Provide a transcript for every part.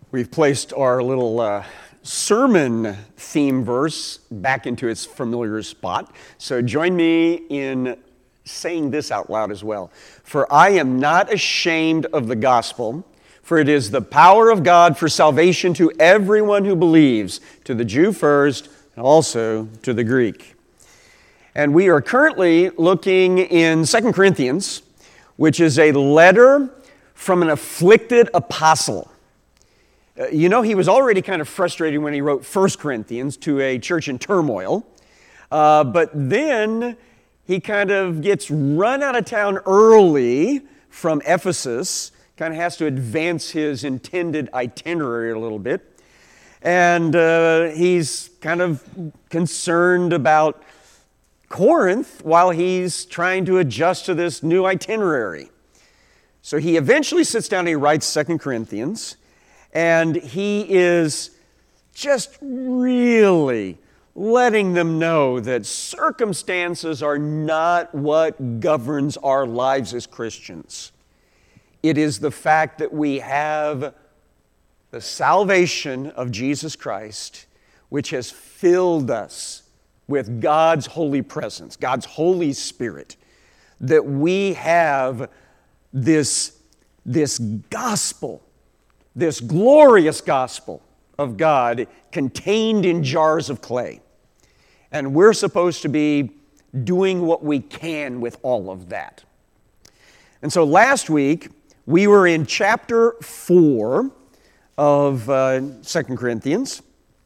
We've placed our little sermon theme verse back into its familiar spot. So join me in saying this out loud as well. For I am not ashamed of the gospel, for it is the power of God for salvation to everyone who believes, to the Jew first, and also to the Greek. And we are currently looking in 2 Corinthians, which is a letter from an afflicted apostle. You know, he was already kind of frustrated when he wrote 1 Corinthians to a church in turmoil. But then he kind of gets run out of town early from Ephesus, kind of has to advance his intended itinerary a little bit. And he's kind of concerned about Corinth while he's trying to adjust to this new itinerary. So he eventually sits down and he writes 2 Corinthians. And he is just really letting them know that circumstances are not what governs our lives as Christians. It is the fact that we have the salvation of Jesus Christ, which has filled us with God's holy presence, God's Holy Spirit, that we have this gospel, this glorious gospel of God contained in jars of clay. And we're supposed to be doing what we can with all of that. And so last week, we were in chapter 4 of 2 Corinthians.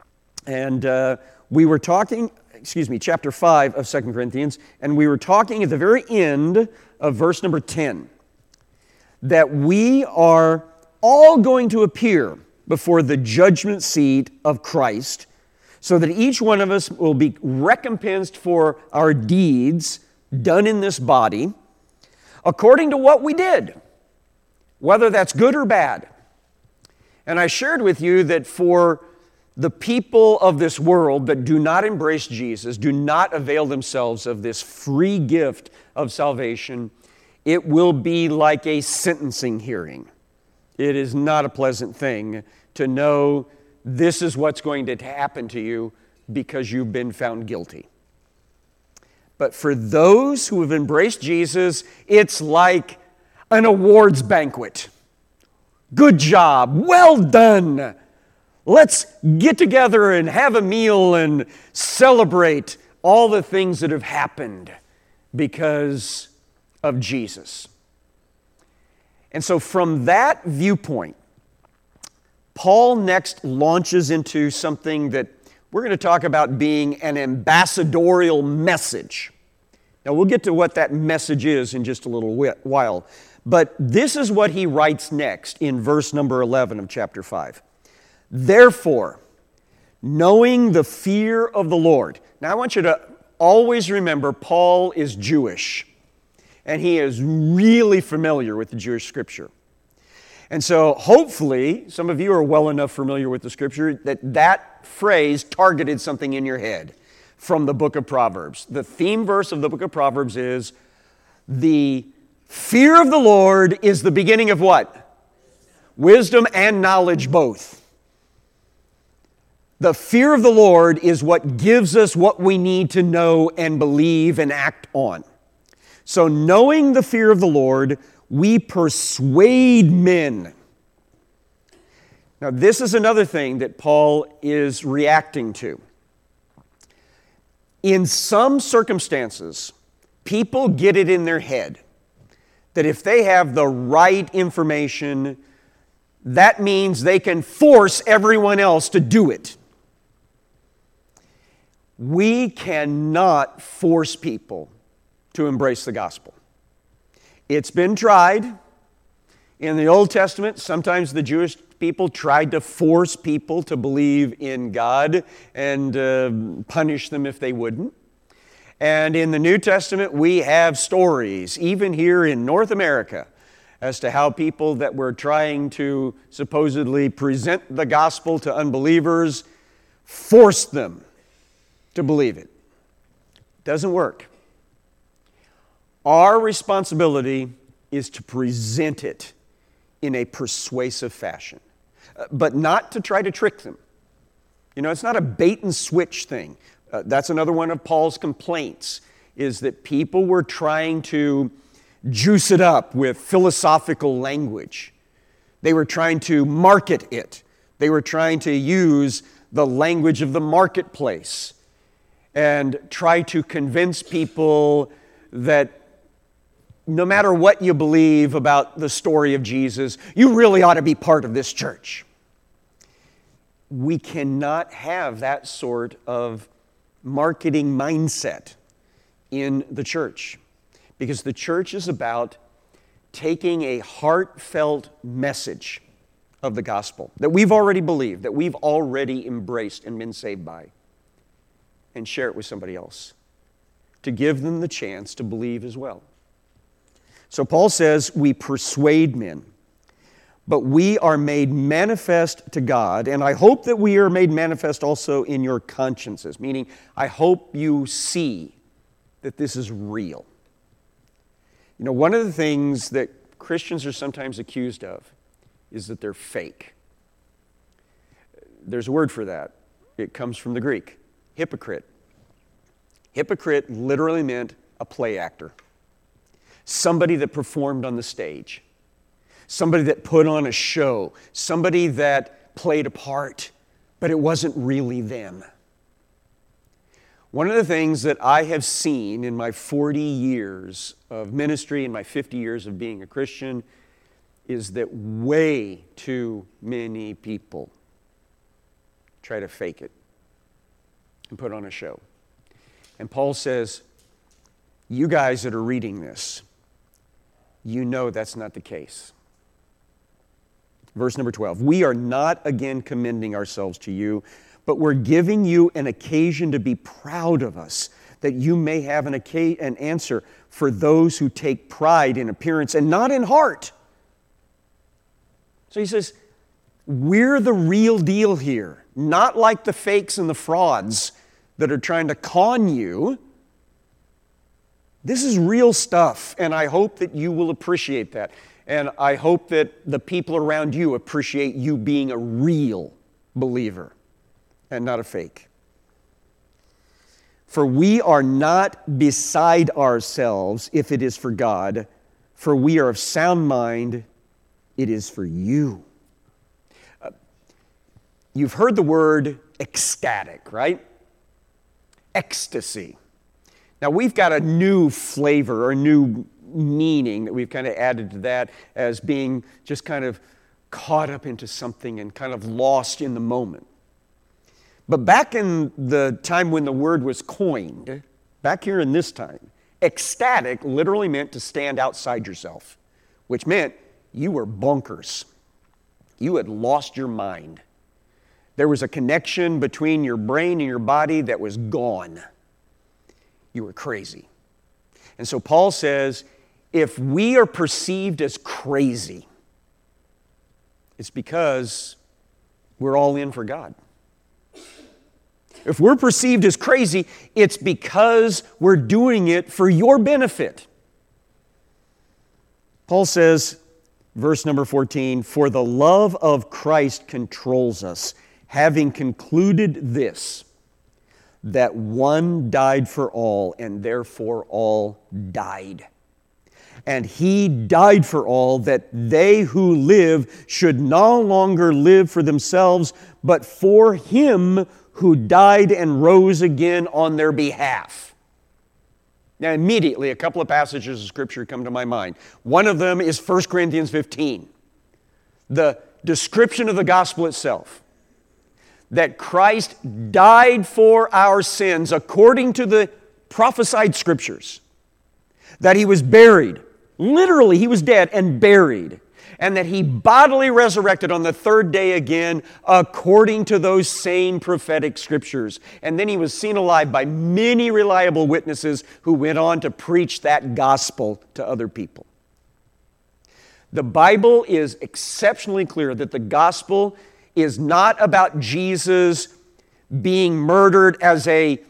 And we were talking, chapter 5 of 2 Corinthians. And we were talking at the very end of verse number 10, that we are all going to appear before the judgment seat of Christ, so that each one of us will be recompensed for our deeds done in this body according to what we did, whether that's good or bad. And I shared with you that for the people of this world that do not embrace Jesus, do not avail themselves of this free gift of salvation, it will be like a sentencing hearing. It is not a pleasant thing to know this is what's going to happen to you because you've been found guilty. But for those who have embraced Jesus, it's like an awards banquet. Good job, well done. Let's get together and have a meal and celebrate all the things that have happened because of Jesus. And so from that viewpoint, Paul next launches into something that we're going to talk about being an ambassadorial message. Now we'll get to what that message is in just a little while. But this is what he writes next in verse number 11 of chapter 5. Therefore, knowing the fear of the Lord. Now I want you to always remember Paul is Jewish. And he is really familiar with the Jewish Scripture. And so hopefully, some of you are well enough familiar with the Scripture that phrase targeted something in your head from the book of Proverbs. The theme verse of the book of Proverbs is, the fear of the Lord is the beginning of what? Wisdom and knowledge both. The fear of the Lord is what gives us what we need to know and believe and act on. So knowing the fear of the Lord, we persuade men. Now this is another thing that Paul is reacting to. In some circumstances, people get it in their head that if they have the right information, that means they can force everyone else to do it. We cannot force people to embrace the gospel. It's been tried. In the Old Testament, sometimes the Jewish people tried to force people to believe in God and punish them if they wouldn't. And in the New Testament, we have stories, even here in North America, as to how people that were trying to supposedly present the gospel to unbelievers forced them to believe it. Doesn't work. Our responsibility is to present it in a persuasive fashion. but not to try to trick them. You know, it's not a bait and switch thing. That's another one of Paul's complaints, is that people were trying to juice it up with philosophical language. They were trying to market it. They were trying to use the language of the marketplace and try to convince people that no matter what you believe about the story of Jesus, you really ought to be part of this church. We cannot have that sort of marketing mindset in the church, because the church is about taking a heartfelt message of the gospel that we've already believed, that we've already embraced and been saved by, and share it with somebody else to give them the chance to believe as well. So Paul says, we persuade men, but we are made manifest to God, and I hope that we are made manifest also in your consciences, meaning I hope you see that this is real. You know, one of the things that Christians are sometimes accused of is that they're fake. There's a word for that. It comes from the Greek, hypocrite. Hypocrite literally meant a play actor. Somebody that performed on the stage. Somebody that put on a show. Somebody that played a part, but it wasn't really them. One of the things that I have seen in my 40 years of ministry and my 50 years of being a Christian is that way too many people try to fake it and put on a show. And Paul says, you guys that are reading this, you know that's not the case. Verse number 12, we are not again commending ourselves to you, but we're giving you an occasion to be proud of us, that you may have an answer for those who take pride in appearance and not in heart. So he says, we're the real deal here, not like the fakes and the frauds that are trying to con you. This is real stuff, and I hope that you will appreciate that. And I hope that the people around you appreciate you being a real believer and not a fake. For we are not beside ourselves if it is for God, for we are of sound mind, it is for you. You've heard the word ecstatic, right? Ecstasy. Now we've got a new flavor or a new meaning that we've kind of added to that as being just kind of caught up into something and kind of lost in the moment. But back in the time when the word was coined, back here in this time, ecstatic literally meant to stand outside yourself, which meant you were bonkers. You had lost your mind. There was a connection between your brain and your body that was gone. You were crazy. And so Paul says, if we are perceived as crazy, it's because we're all in for God. If we're perceived as crazy, it's because we're doing it for your benefit. Paul says, verse number 14, for the love of Christ controls us, having concluded this, that one died for all, and therefore all died. And he died for all, that they who live should no longer live for themselves, but for him who died and rose again on their behalf. Now immediately a couple of passages of Scripture come to my mind. One of them is 1 Corinthians 15. The description of the gospel itself. That Christ died for our sins according to the prophesied Scriptures. That he was buried. Literally, he was dead and buried. And that he bodily resurrected on the third day again according to those same prophetic Scriptures. And then he was seen alive by many reliable witnesses who went on to preach that gospel to other people. The Bible is exceptionally clear that the gospel is not about Jesus being murdered as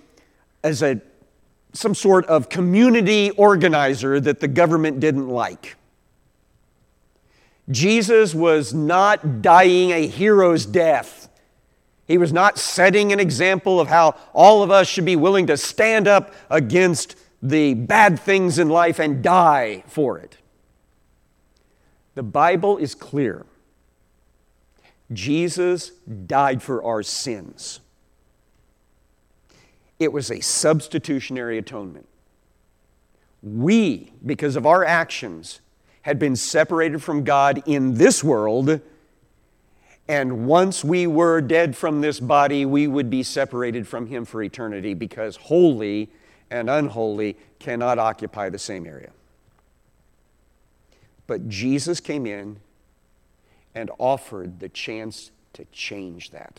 some sort of community organizer that the government didn't like. Jesus was not dying a hero's death. He was not setting an example of how all of us should be willing to stand up against the bad things in life and die for it. The Bible is clear. Jesus died for our sins. It was a substitutionary atonement. We, because of our actions, had been separated from God in this world, and once we were dead from this body, we would be separated from Him for eternity, because holy and unholy cannot occupy the same area. But Jesus came in and offered the chance to change that.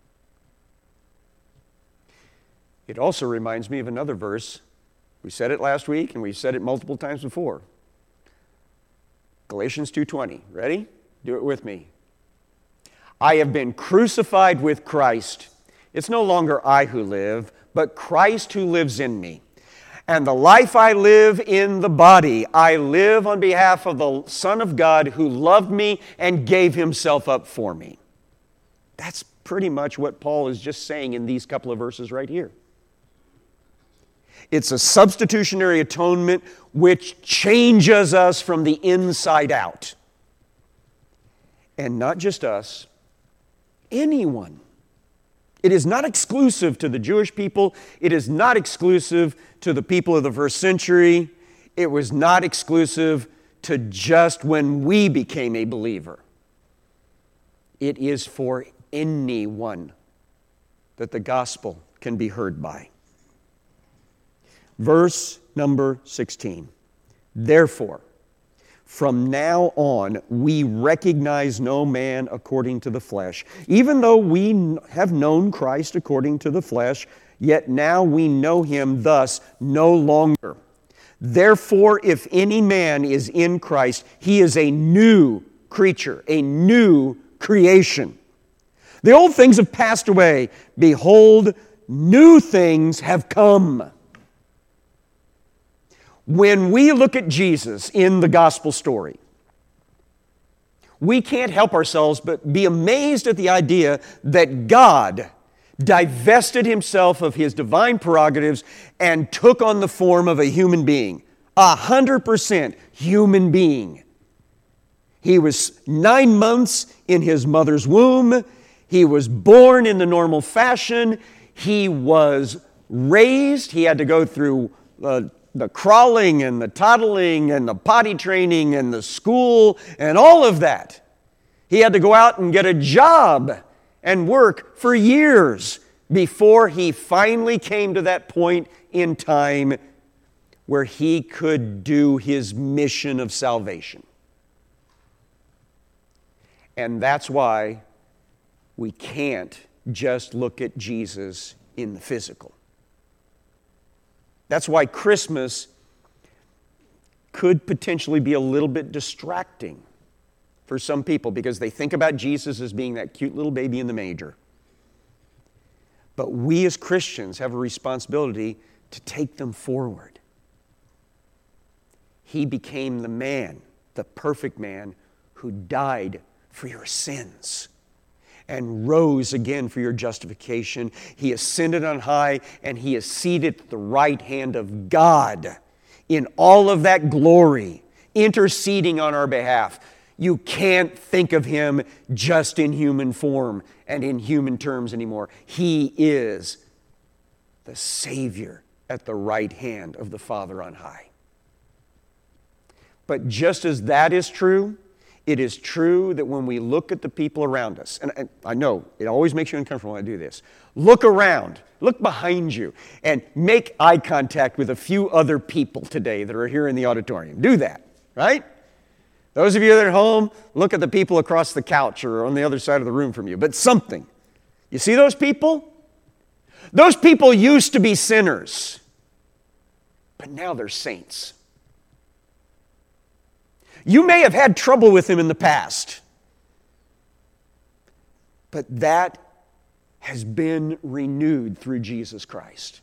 It also reminds me of another verse. We said it last week, and we've said it multiple times before. Galatians 2:20. Ready? Do it with me. I have been crucified with Christ. It's no longer I who live, but Christ who lives in me. And the life I live in the body, I live on behalf of the Son of God who loved me and gave Himself up for me. That's pretty much what Paul is just saying in these couple of verses right here. It's a substitutionary atonement which changes us from the inside out. And not just us, anyone. It is not exclusive to the Jewish people. It is not exclusive to the people of the first century. It was not exclusive to just when we became a believer. It is for anyone that the gospel can be heard by. Verse number 16. Therefore, from now on, we recognize no man according to the flesh. Even though we have known Christ according to the flesh, yet now we know Him thus no longer. Therefore, if any man is in Christ, he is a new creature, a new creation. The old things have passed away. Behold, new things have come. When we look at Jesus in the gospel story, we can't help ourselves but be amazed at the idea that God divested Himself of His divine prerogatives and took on the form of a human being, 100% human being. He was 9 months in His mother's womb. He was born in the normal fashion. He was raised. He had to go through the crawling and the toddling and the potty training and the school and all of that. He had to go out and get a job and work for years before He finally came to that point in time where He could do His mission of salvation. And that's why we can't just look at Jesus in the physical. That's why Christmas could potentially be a little bit distracting for some people, because they think about Jesus as being that cute little baby in the manger. But we as Christians have a responsibility to take them forward. He became the man, the perfect man, who died for your sins and rose again for your justification. He ascended on high, and He is seated at the right hand of God in all of that glory, interceding on our behalf. You can't think of Him just in human form and in human terms anymore. He is the Savior at the right hand of the Father on high. But just as that is true, it is true that when we look at the people around us, and I know it always makes you uncomfortable when I do this, look around, look behind you, and make eye contact with a few other people today that are here in the auditorium. Do that, right? Those of you that are at home, look at the people across the couch or on the other side of the room from you. But something. You see those people? Those people used to be sinners, but now they're saints. You may have had trouble with them in the past, but that has been renewed through Jesus Christ.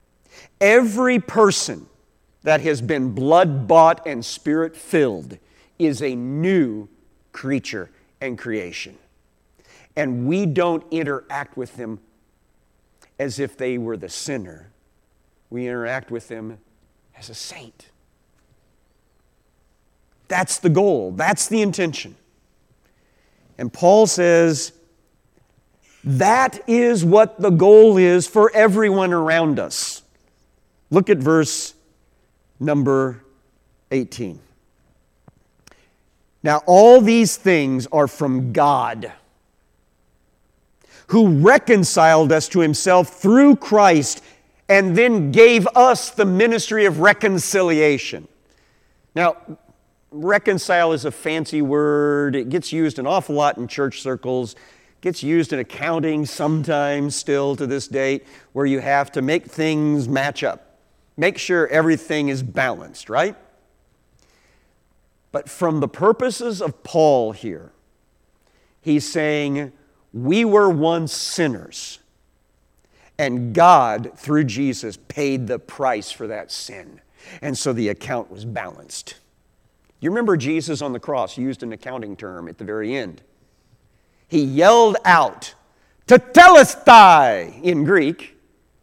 Every person that has been blood-bought and spirit-filled is a new creature and creation. And we don't interact with them as if they were the sinner. We interact with them as a saint. That's the goal. That's the intention. And Paul says that is what the goal is for everyone around us. Look at verse number 18. Now, all these things are from God, who reconciled us to himself through Christ and then gave us the ministry of reconciliation. Now, reconcile is a fancy word. It gets used an awful lot in church circles. It gets used in accounting sometimes still to this date, where you have to make things match up. Make sure everything is balanced, right? But from the purposes of Paul here, he's saying, we were once sinners, and God, through Jesus, paid the price for that sin. And so the account was balanced. You remember Jesus on the cross used an accounting term at the very end. He yelled out, tetelestai in Greek,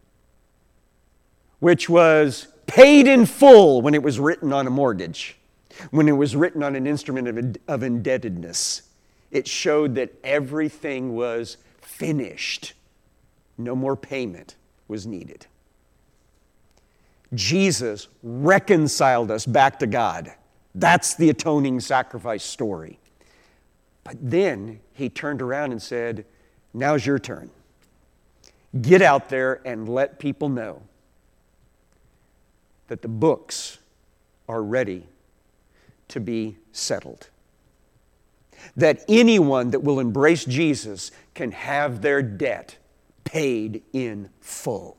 which was paid in full when it was written on a mortgage, when it was written on an instrument of indebtedness. It showed that everything was finished. No more payment was needed. Jesus reconciled us back to God. That's the atoning sacrifice story. But then he turned around and said, now's your turn. Get out there and let people know that the books are ready to be settled. That anyone that will embrace Jesus can have their debt paid in full.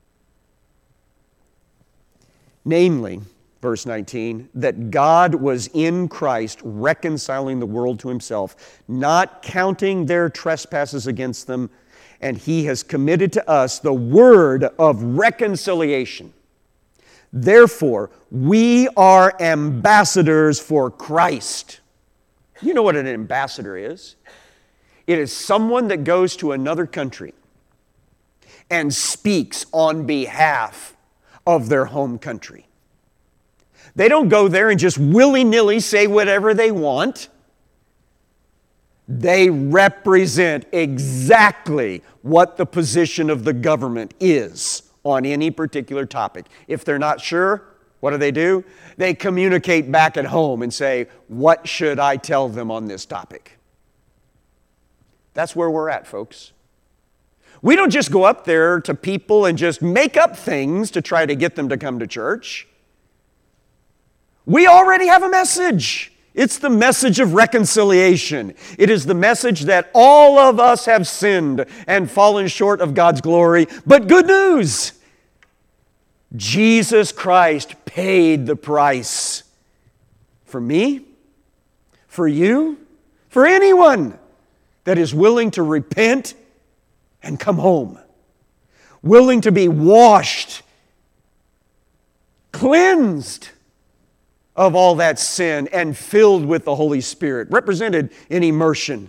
Namely, verse 19, that God was in Christ reconciling the world to himself, not counting their trespasses against them, and he has committed to us the word of reconciliation. Therefore, we are ambassadors for Christ. You know what an ambassador is? It is someone that goes to another country and speaks on behalf of their home country. They don't go there and just willy-nilly say whatever they want. They represent exactly what the position of the government is on any particular topic. If they're not sure, what do? They communicate back at home and say, what should I tell them on this topic? That's where we're at, folks. We don't just go up there to people and just make up things to try to get them to come to church. We already have a message. It's the message of reconciliation. It is the message that all of us have sinned and fallen short of God's glory. But good news, Jesus Christ paid the price for me, for you, for anyone that is willing to repent and come home, willing to be washed, cleansed of all that sin and filled with the Holy Spirit, represented in immersion.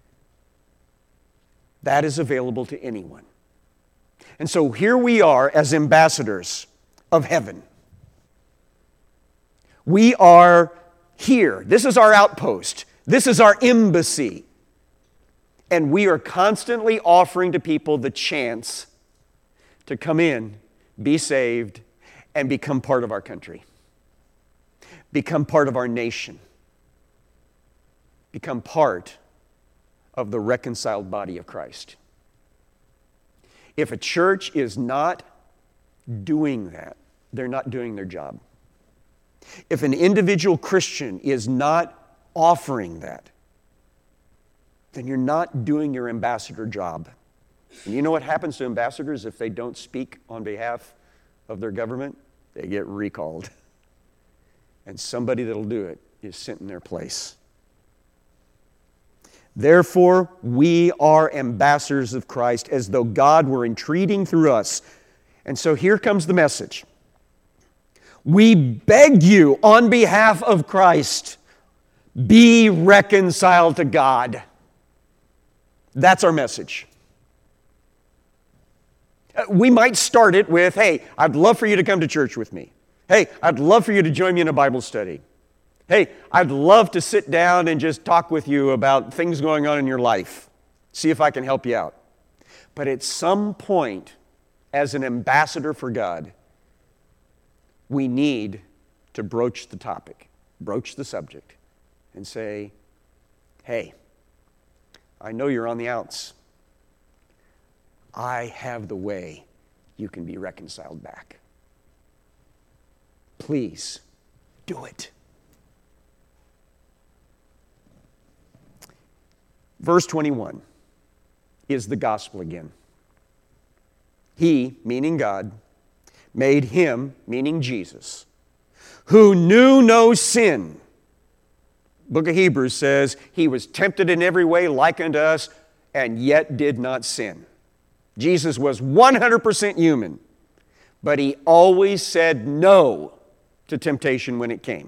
That is available to anyone. And so here we are as ambassadors of heaven. We are here. This is our outpost. This is our embassy. And we are constantly offering to people the chance to come in, be saved, and become part of our country. Become part of our nation. Become part of the reconciled body of Christ. If a church is not doing that, they're not doing their job. If an individual Christian is not offering that, then you're not doing your ambassador job. And you know what happens to ambassadors if they don't speak on behalf of their government? They get recalled. And somebody that'll do it is sent in their place. Therefore, we are ambassadors of Christ, as though God were entreating through us. And so here comes the message. We beg you on behalf of Christ, Be reconciled to God. That's our message. We might start it with, hey, I'd love for you to come to church with me. Hey, I'd love for you to join me in a Bible study. Hey, I'd love to sit down and just talk with you about things going on in your life. See if I can help you out. But at some point, as an ambassador for God, we need to broach the topic, broach the subject, and say, hey, I know you're on the outs. I have the way you can be reconciled back. Please do it. Verse 21 is the gospel again. He, meaning God, made him, meaning Jesus, who knew no sin. Book of Hebrews says he was tempted in every way like unto us and yet did not sin. Jesus was 100% human, but he always said no to temptation when it came.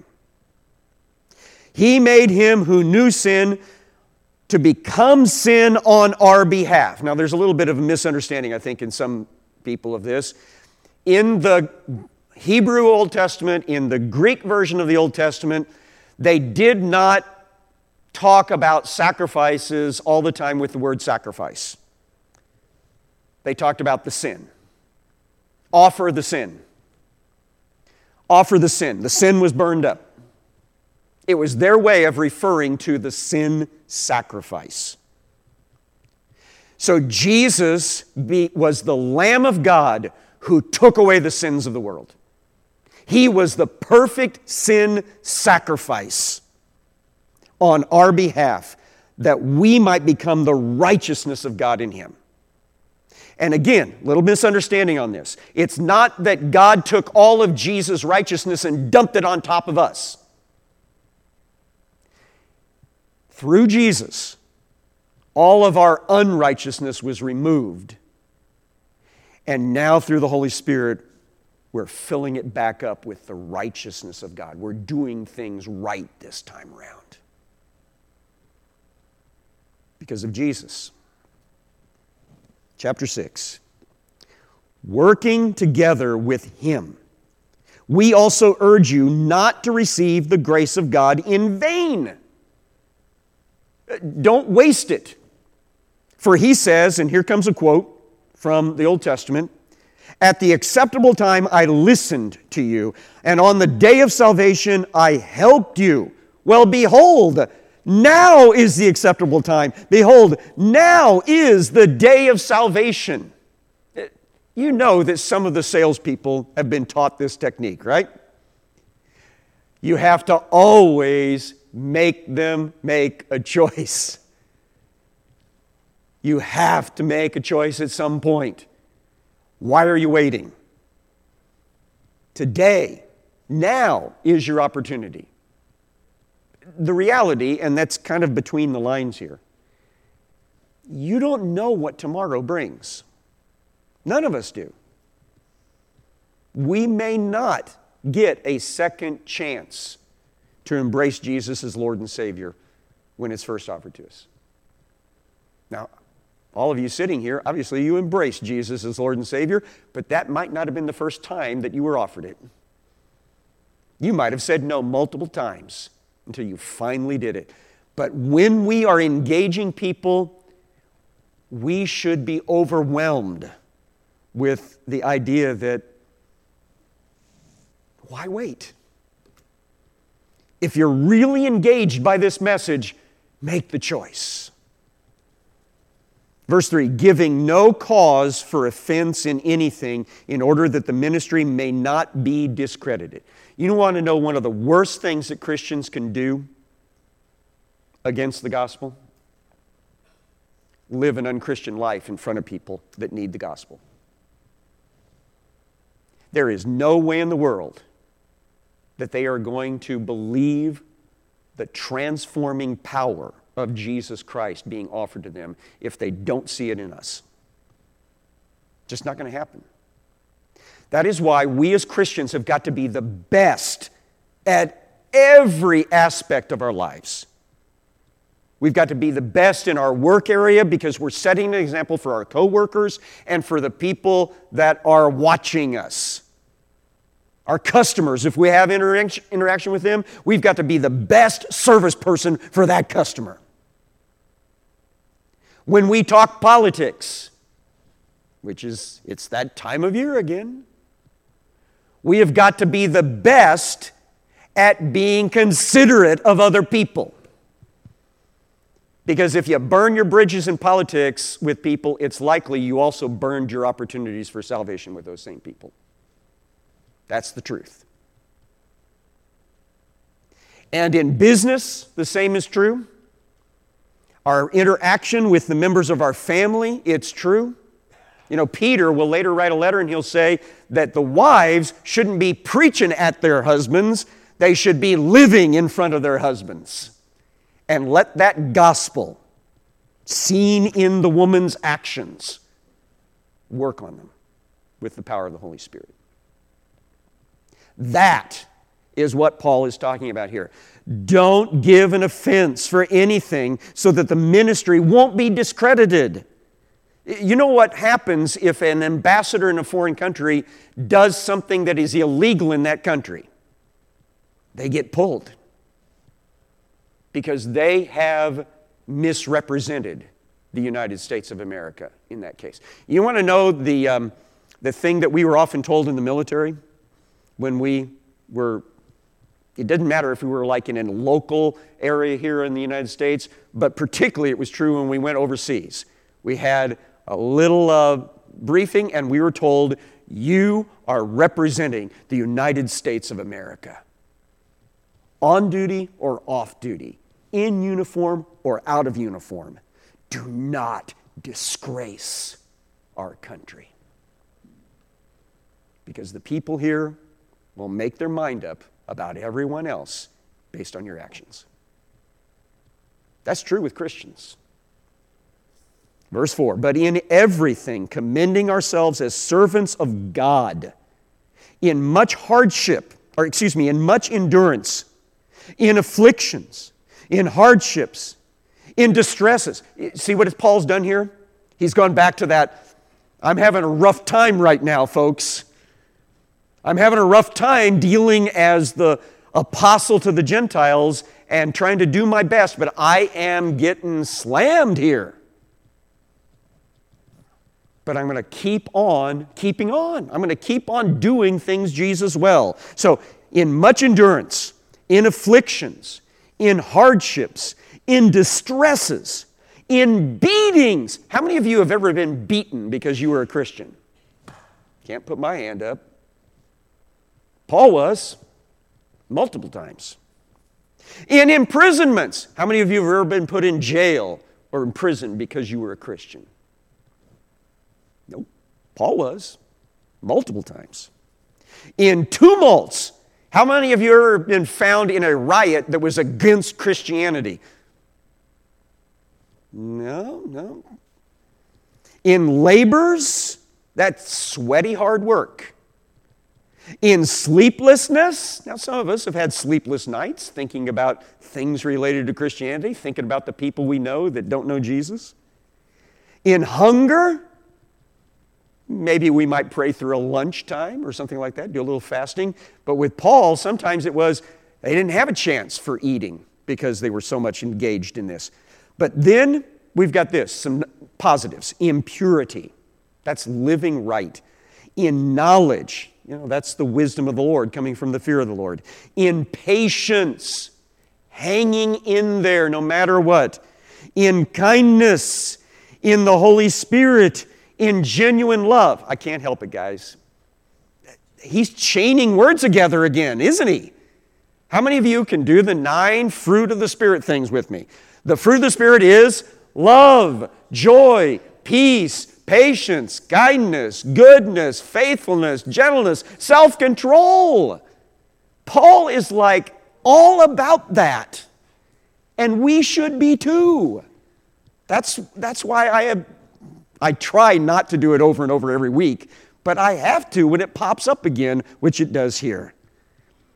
He made him who knew sin to become sin on our behalf. Now, there's a little bit of a misunderstanding, I think, in some people of this. In the Hebrew Old Testament, in the Greek version of the Old Testament, they did not talk about sacrifices all the time with the word sacrifice. They talked about the sin. Offer the sin. Offer the sin. The sin was burned up. It was their way of referring to the sin sacrifice. So Jesus was the Lamb of God who took away the sins of the world. He was the perfect sin sacrifice on our behalf, that we might become the righteousness of God in Him. And again, little misunderstanding on this. It's not that God took all of Jesus' righteousness and dumped it on top of us. Through Jesus, all of our unrighteousness was removed. And now through the Holy Spirit, we're filling it back up with the righteousness of God. We're doing things right this time around. Because of Jesus. Chapter 6. Working together with Him, we also urge you not to receive the grace of God in vain. Don't waste it. For He says, and here comes a quote from the Old Testament, "At the acceptable time I listened to you, and on the day of salvation I helped you. Well, behold, now is the acceptable time. Behold, now is the day of salvation." You know that some of the salespeople have been taught this technique, right? You have to always make them make a choice. You have to make a choice at some point. Why are you waiting? Today, now is your opportunity. The reality, and that's kind of between the lines here, you don't know what tomorrow brings. None of us do. We may not get a second chance to embrace Jesus as Lord and Savior when it's first offered to us. Now, all of you sitting here, obviously you embraced Jesus as Lord and Savior, but that might not have been the first time that you were offered it. You might have said no multiple times until you finally did it. But when we are engaging people, we should be overwhelmed with the idea that, why wait? If you're really engaged by this message, make the choice. Verse 3, giving no cause for offense in anything, in order that the ministry may not be discredited. You want to know one of the worst things that Christians can do against the gospel? Live an unchristian life in front of people that need the gospel. There is no way in the world that they are going to believe the transforming power of Jesus Christ being offered to them if they don't see it in us. Just not going to happen. That is why we as Christians have got to be the best at every aspect of our lives. We've got to be the best in our work area because we're setting an example for our coworkers and for the people that are watching us. Our customers, if we have interaction with them, we've got to be the best service person for that customer. When we talk politics, it's that time of year again, we have got to be the best at being considerate of other people. Because if you burn your bridges in politics with people, it's likely you also burned your opportunities for salvation with those same people. That's the truth. And in business, the same is true. Our interaction with the members of our family, it's true. You know, Peter will later write a letter and he'll say that the wives shouldn't be preaching at their husbands, they should be living in front of their husbands. And let that gospel, seen in the woman's actions, work on them with the power of the Holy Spirit. That is what Paul is talking about here. Don't give an offense for anything so that the ministry won't be discredited. You know what happens if an ambassador in a foreign country does something that is illegal in that country? They get pulled because they have misrepresented the United States of America in that case. You want to know the thing that we were often told in the military when we were, it didn't matter if we were like in a local area here in the United States, but particularly it was true when we went overseas. We had a little briefing and we were told, you are representing the United States of America. On duty or off duty, in uniform or out of uniform. Do not disgrace our country. Because the people here will make their mind up about everyone else based on your actions. That's true with Christians. Verse 4, but in everything commending ourselves as servants of God, in much hardship, in much endurance, in afflictions, in hardships, in distresses. See what Paul's done here? He's gone back to that, I'm having a rough time right now, folks. I'm having a rough time dealing as the apostle to the Gentiles and trying to do my best, but I am getting slammed here. But I'm going to keep on keeping on. I'm going to keep on doing things Jesus well. So, in much endurance, in afflictions, in hardships, in distresses, in beatings. How many of you have ever been beaten because you were a Christian? Can't put my hand up. Paul was, multiple times. In imprisonments. How many of you have ever been put in jail or in prison because you were a Christian? Nope. Paul was, multiple times. In tumults. How many of you have ever been found in a riot that was against Christianity? No. In labors, that's sweaty hard work. In sleeplessness, now some of us have had sleepless nights thinking about things related to Christianity, thinking about the people we know that don't know Jesus. In hunger, maybe we might pray through a lunchtime or something like that, do a little fasting. But with Paul, sometimes it was they didn't have a chance for eating because they were so much engaged in this. But then we've got this, some positives. Impurity, that's living right. In knowledge, that's the wisdom of the Lord coming from the fear of the Lord. In patience, hanging in there no matter what. In kindness, in the Holy Spirit, in genuine love. I can't help it, guys. He's chaining words together again, isn't he? How many of you can do the 9 fruit of the Spirit things with me? The fruit of the Spirit is love, joy, peace, patience, kindness, goodness, faithfulness, gentleness, self-control. Paul is like all about that. And we should be too. That's why I try not to do it over and over every week, but I have to when it pops up again, which it does here.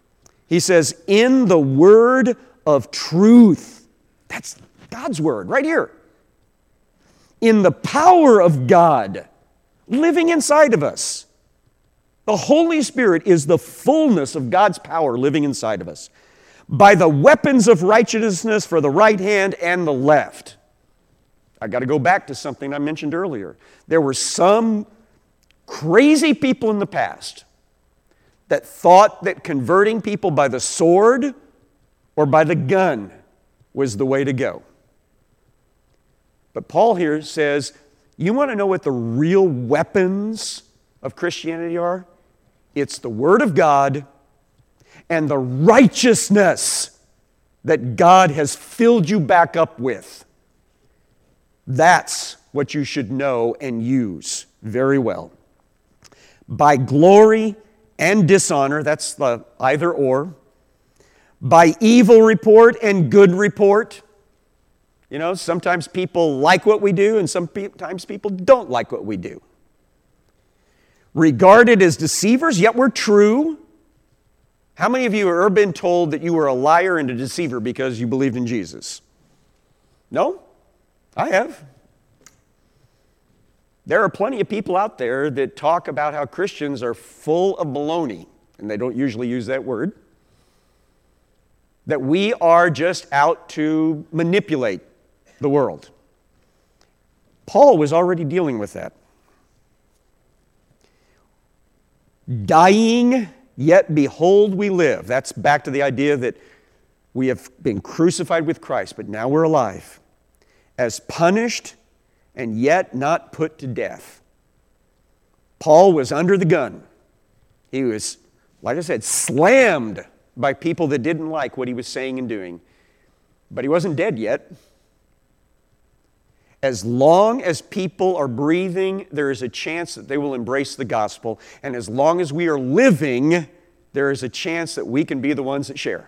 He says, in the word of truth. That's God's word right here. In the power of God living inside of us. The Holy Spirit is the fullness of God's power living inside of us. By the weapons of righteousness for the right hand and the left. I got to go back to something I mentioned earlier. There were some crazy people in the past that thought that converting people by the sword or by the gun was the way to go. But Paul here says, you want to know what the real weapons of Christianity are? It's the Word of God and the righteousness that God has filled you back up with. That's what you should know and use very well. By glory and dishonor, that's the either or. By evil report and good report. You know, sometimes people like what we do and sometimes people don't like what we do. Regarded as deceivers, yet we're true. How many of you have ever been told that you were a liar and a deceiver because you believed in Jesus? No? I have. There are plenty of people out there that talk about how Christians are full of baloney, and they don't usually use that word. That we are just out to manipulate the world. Paul was already dealing with that. Dying, yet behold we live. That's back to the idea that we have been crucified with Christ, but now we're alive. As punished and yet not put to death. Paul was under the gun. He was, like I said, slammed by people that didn't like what he was saying and doing. But he wasn't dead yet. As long as people are breathing, there is a chance that they will embrace the gospel. And as long as we are living, there is a chance that we can be the ones that share.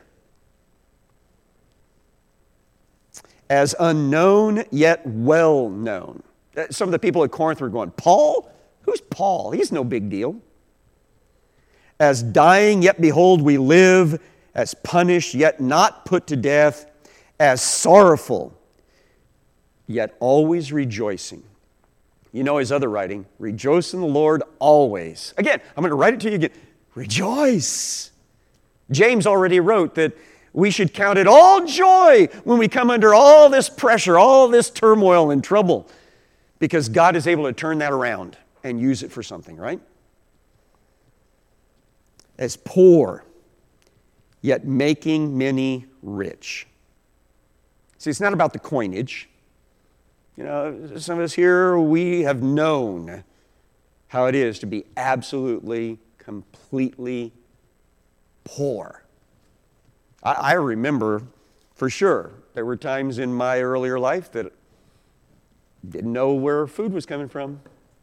As unknown, yet well known. Some of the people at Corinth were going, Paul? Who's Paul? He's no big deal. As dying, yet behold we live. As punished, yet not put to death. As sorrowful, yet always rejoicing. You know his other writing, rejoice in the Lord always. Again, I'm going to write it to you again. Rejoice. James already wrote that we should count it all joy when we come under all this pressure, all this turmoil and trouble, because God is able to turn that around and use it for something, right? As poor, yet making many rich. See, it's not about the coinage. You know, some of us here, we have known how it is to be absolutely, completely poor. I remember for sure there were times in my earlier life that didn't know where food was coming from.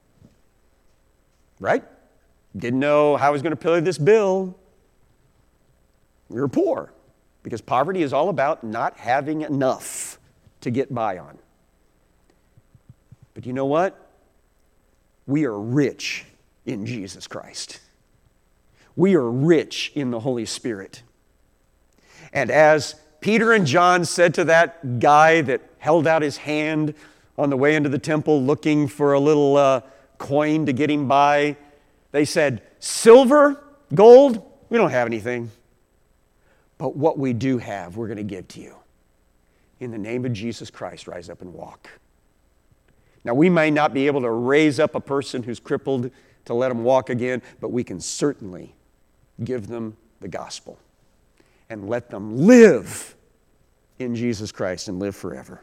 Right? Didn't know how I was going to pay this bill. We were poor because poverty is all about not having enough to get by on. But you know what? We are rich in Jesus Christ. We are rich in the Holy Spirit. And as Peter and John said to that guy that held out his hand on the way into the temple looking for a little coin to get him by, they said, silver, gold, we don't have anything. But what we do have, we're going to give to you. In the name of Jesus Christ, rise up and walk. Now, we may not be able to raise up a person who's crippled to let them walk again, but we can certainly give them the gospel and let them live in Jesus Christ and live forever.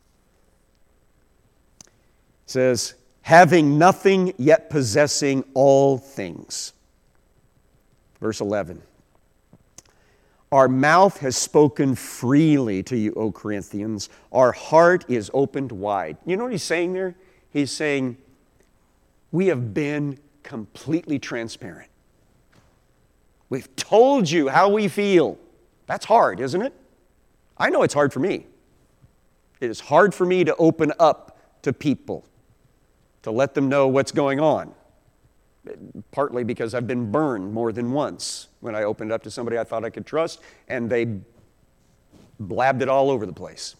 It says, having nothing yet possessing all things. Verse 11. Our mouth has spoken freely to you, O Corinthians. Our heart is opened wide. You know what he's saying there? He's saying, we have been completely transparent. We've told you how we feel. That's hard, isn't it? I know it's hard for me. It is hard for me to open up to people, to let them know what's going on. partly because I've been burned more than once when I opened up to somebody I thought I could trust, and they blabbed it all over the place.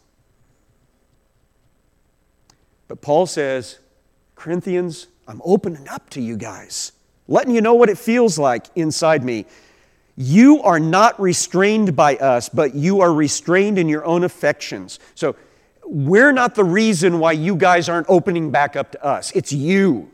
But Paul says, Corinthians, I'm opening up to you guys, letting you know what it feels like inside me. You are not restrained by us, but you are restrained in your own affections. So we're not the reason why you guys aren't opening back up to us. It's you.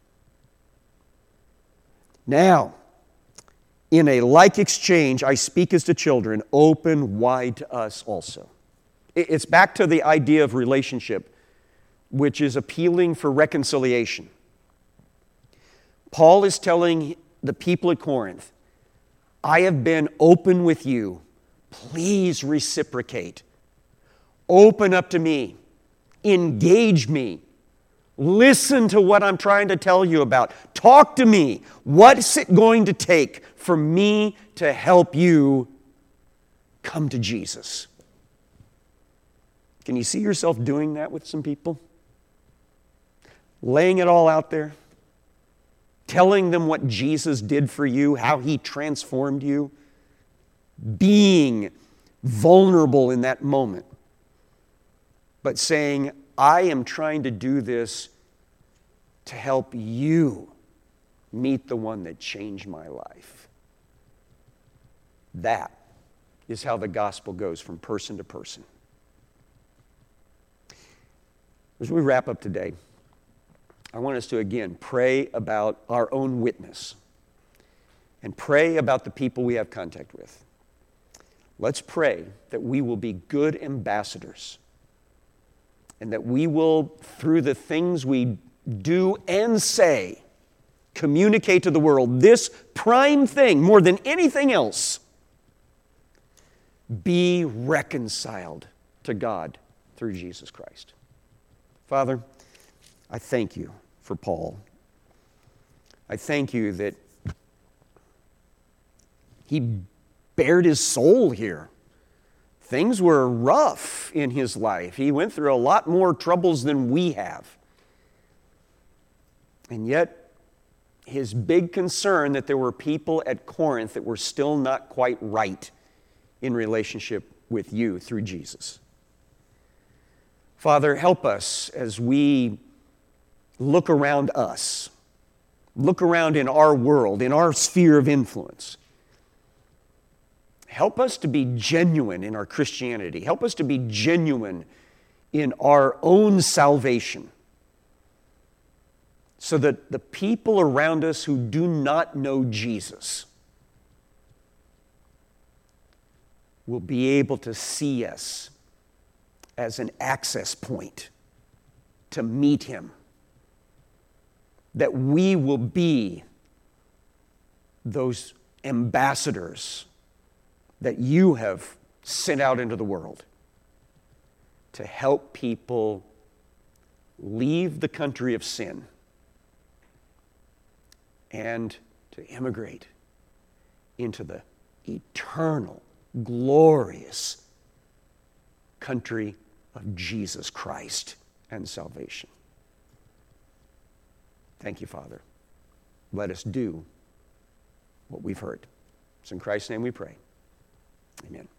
Now, in a like exchange, I speak as to children, open wide to us also. It's back to the idea of relationship, which is appealing for reconciliation. Paul is telling the people at Corinth, I have been open with you. Please reciprocate. Open up to me. Engage me. Listen to what I'm trying to tell you about. Talk to me. What's it going to take for me to help you come to Jesus? Can you see yourself doing that with some people? Laying it all out there? Telling them what Jesus did for you, how He transformed you? Being vulnerable in that moment. But saying, I am trying to do this to help you meet the one that changed my life. That is how the gospel goes from person to person. As we wrap up today, I want us to again pray about our own witness and pray about the people we have contact with. Let's pray that we will be good ambassadors and that we will, through the things we do and say, communicate to the world this prime thing more than anything else. Be reconciled to God through Jesus Christ. Father, I thank you for Paul. I thank you that he bared his soul here. Things were rough in his life. He went through a lot more troubles than we have. And yet, his big concern that there were people at Corinth that were still not quite right in relationship with you through Jesus. Father, help us as we look around us, look around in our world, in our sphere of influence. Help us to be genuine in our Christianity. Help us to be genuine in our own salvation, so that the people around us who do not know Jesus will be able to see us as an access point to meet Him. That we will be those ambassadors that you have sent out into the world to help people leave the country of sin and to immigrate into the eternal, glorious country of Jesus Christ and salvation. Thank you, Father. Let us do what we've heard. It's in Christ's name we pray. Amen.